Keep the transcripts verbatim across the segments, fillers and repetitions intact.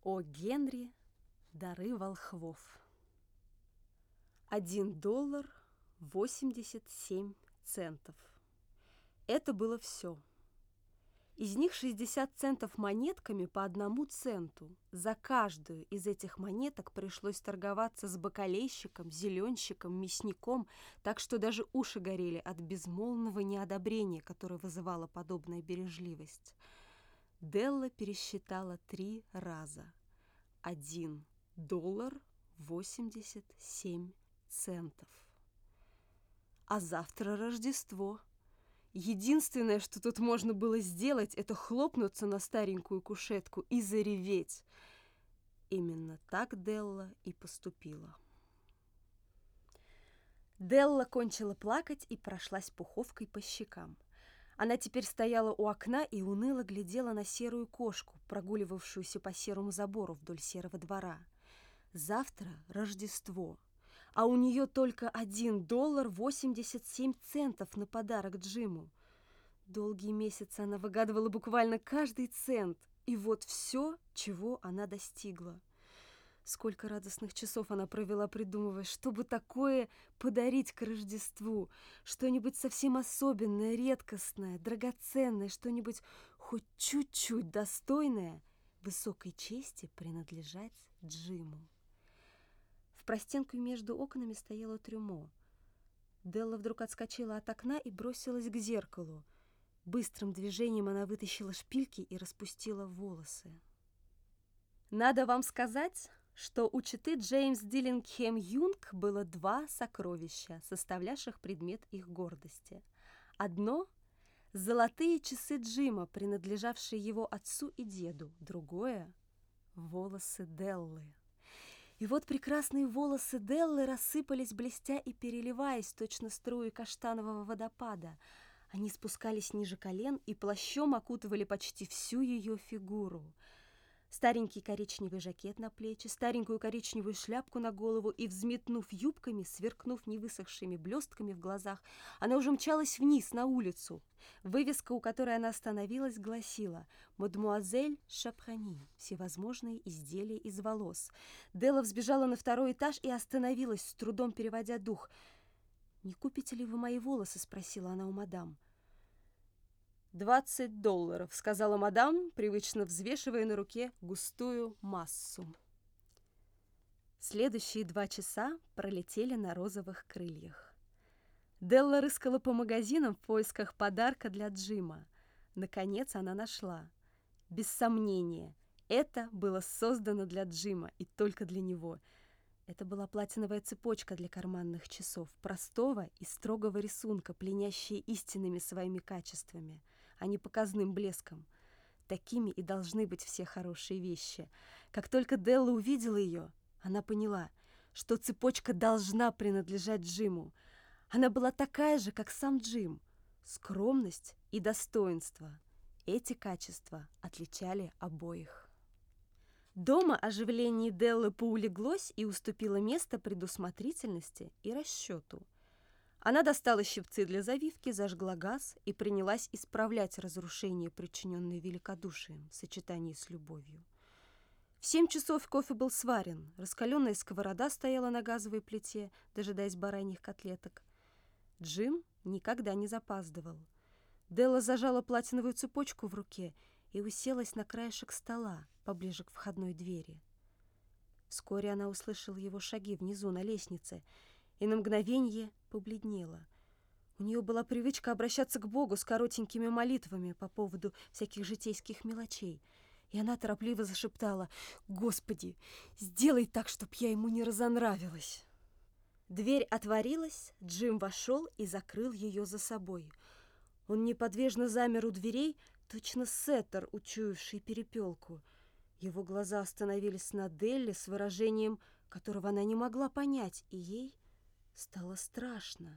О Генри, дары волхвов. Один доллар восемьдесят семь центов. Это было все. Из них шестьдесят центов монетками по одному центу. За каждую из этих монеток пришлось торговаться с бакалейщиком, зеленщиком, мясником, так что даже уши горели от безмолвного неодобрения, которое вызывала подобная бережливость. Делла пересчитала три раза. Один доллар восемьдесят семь центов. А завтра Рождество. Единственное, что тут можно было сделать, это хлопнуться на старенькую кушетку и зареветь. Именно так Делла и поступила. Делла кончила плакать и прошлась пуховкой по щекам. Она теперь стояла у окна и уныло глядела на серую кошку, прогуливавшуюся по серому забору вдоль серого двора. Завтра Рождество, а у нее только один доллар восемьдесят семь центов на подарок Джиму. Долгие месяцы она выгадывала буквально каждый цент, и вот все, чего она достигла. Сколько радостных часов она провела, придумывая, чтобы такое подарить к Рождеству, что-нибудь совсем особенное, редкостное, драгоценное, что-нибудь хоть чуть-чуть достойное высокой чести принадлежать Джиму. В простенку между окнами стояло трюмо. Делла вдруг отскочила от окна и бросилась к зеркалу. Быстрым движением она вытащила шпильки и распустила волосы. Надо вам сказать, что у четы Джеймс Диллингхэм Юнг было два сокровища, составлявших предмет их гордости. Одно — золотые часы Джима, принадлежавшие его отцу и деду. Другое — волосы Деллы. И вот прекрасные волосы Деллы рассыпались, блестя и переливаясь, точно струи каштанового водопада. Они спускались ниже колен и плащом окутывали почти всю ее фигуру. Старенький коричневый жакет на плечи, старенькую коричневую шляпку на голову, и, взметнув юбками, сверкнув невысохшими блестками в глазах, она уже мчалась вниз, на улицу. Вывеска, у которой она остановилась, гласила «Мадемуазель Шапрани. Всевозможные изделия из волос». Делла взбежала на второй этаж и остановилась, с трудом переводя дух. «Не купите ли вы мои волосы?» — спросила она у мадам. «Двадцать долларов», — сказала мадам, привычно взвешивая на руке густую массу. Следующие два часа пролетели на розовых крыльях. Делла рыскала по магазинам в поисках подарка для Джима. Наконец она нашла. Без сомнения, это было создано для Джима и только для него. Это была платиновая цепочка для карманных часов, простого и строгого рисунка, пленящая истинными своими качествами, а не показным блеском. Такими и должны быть все хорошие вещи. Как только Делла увидела ее, она поняла, что цепочка должна принадлежать Джиму. Она была такая же, как сам Джим. Скромность и достоинство. Эти качества отличали обоих. Дома оживление Деллы поулеглось и уступило место предусмотрительности и расчету. Она достала щипцы для завивки, зажгла газ и принялась исправлять разрушение, причиненное великодушием в сочетании с любовью. В семь часов кофе был сварен, раскаленная сковорода стояла на газовой плите, дожидаясь бараньих котлеток. Джим никогда не запаздывал. Делла зажала платиновую цепочку в руке и уселась на краешек стола, поближе к входной двери. Вскоре она услышала его шаги внизу на лестнице и на мгновенье побледнела. У нее была привычка обращаться к Богу с коротенькими молитвами по поводу всяких житейских мелочей, и она торопливо зашептала: «Господи, сделай так, чтоб я ему не разонравилась». Дверь отворилась, Джим вошел и закрыл ее за собой. Он неподвижно замер у дверей, точно сеттер, учуявший перепелку. Его глаза остановились на Делле с выражением, которого она не могла понять, и ей стало страшно.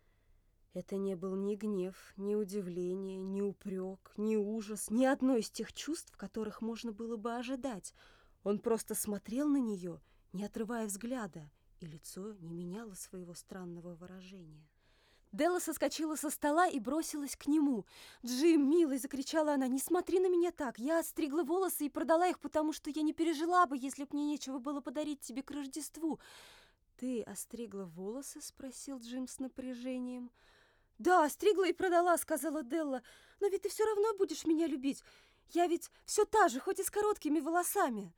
Это не был ни гнев, ни удивление, ни упрек, ни ужас, ни одно из тех чувств, которых можно было бы ожидать. Он просто смотрел на нее, не отрывая взгляда, и лицо не меняло своего странного выражения. Делла соскочила со стола и бросилась к нему. «Джим, милый!» — закричала она. «Не смотри на меня так! Я отстригла волосы и продала их, потому что я не пережила бы, если б мне нечего было подарить тебе к Рождеству». «Ты остригла волосы?» — спросил Джим с напряжением. «Да, остригла и продала», — сказала Делла. «Но ведь ты все равно будешь меня любить. Я ведь все та же, хоть и с короткими волосами».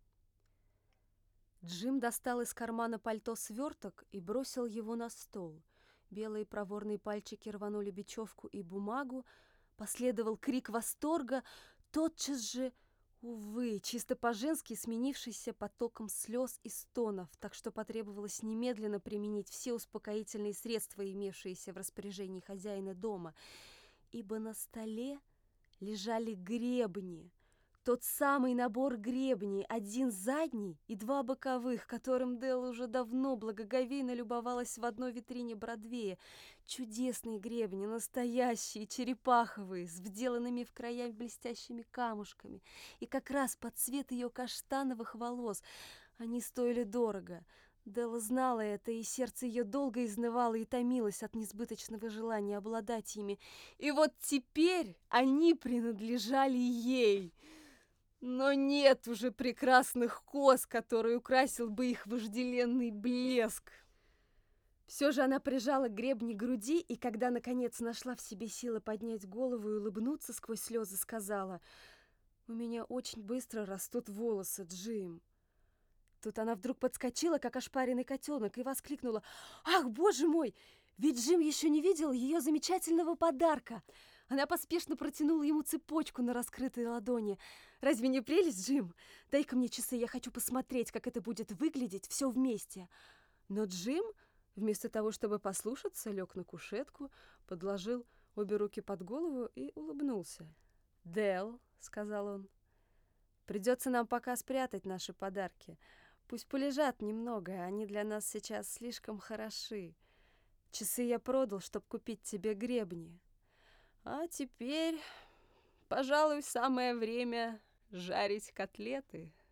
Джим достал из кармана пальто сверток и бросил его на стол. Белые проворные пальчики рванули бечевку и бумагу. Последовал крик восторга. Тотчас же, увы, чисто по-женски сменившийся потоком слез и стонов, так что потребовалось немедленно применить все успокоительные средства, имевшиеся в распоряжении хозяина дома, ибо на столе лежали гребни. Тот самый набор гребней, один задний и два боковых, которым Делла уже давно благоговейно любовалась в одной витрине Бродвея. Чудесные гребни, настоящие, черепаховые, с вделанными в края блестящими камушками. И как раз под цвет ее каштановых волос. Они стоили дорого. Делла знала это, и сердце ее долго изнывало и томилось от несбыточного желания обладать ими. И вот теперь они принадлежали ей. Но нет уже прекрасных кос, который украсил бы их вожделенный блеск. Все же она прижала гребни к груди, и когда, наконец, нашла в себе силы поднять голову и улыбнуться сквозь слезы, сказала: «У меня очень быстро растут волосы, Джим». Тут она вдруг подскочила, как ошпаренный котенок, и воскликнула: «Ах, боже мой! Ведь Джим еще не видел ее замечательного подарка!» Она поспешно протянула ему цепочку на раскрытой ладони. «Разве не прелесть, Джим? Дай-ка мне часы, я хочу посмотреть, как это будет выглядеть все вместе». Но Джим, вместо того, чтобы послушаться, лег на кушетку, подложил обе руки под голову и улыбнулся. «Делл», — сказал он, — «придется нам пока спрятать наши подарки. Пусть полежат немного, они для нас сейчас слишком хороши. Часы я продал, чтобы купить тебе гребни. А теперь, пожалуй, самое время жарить котлеты».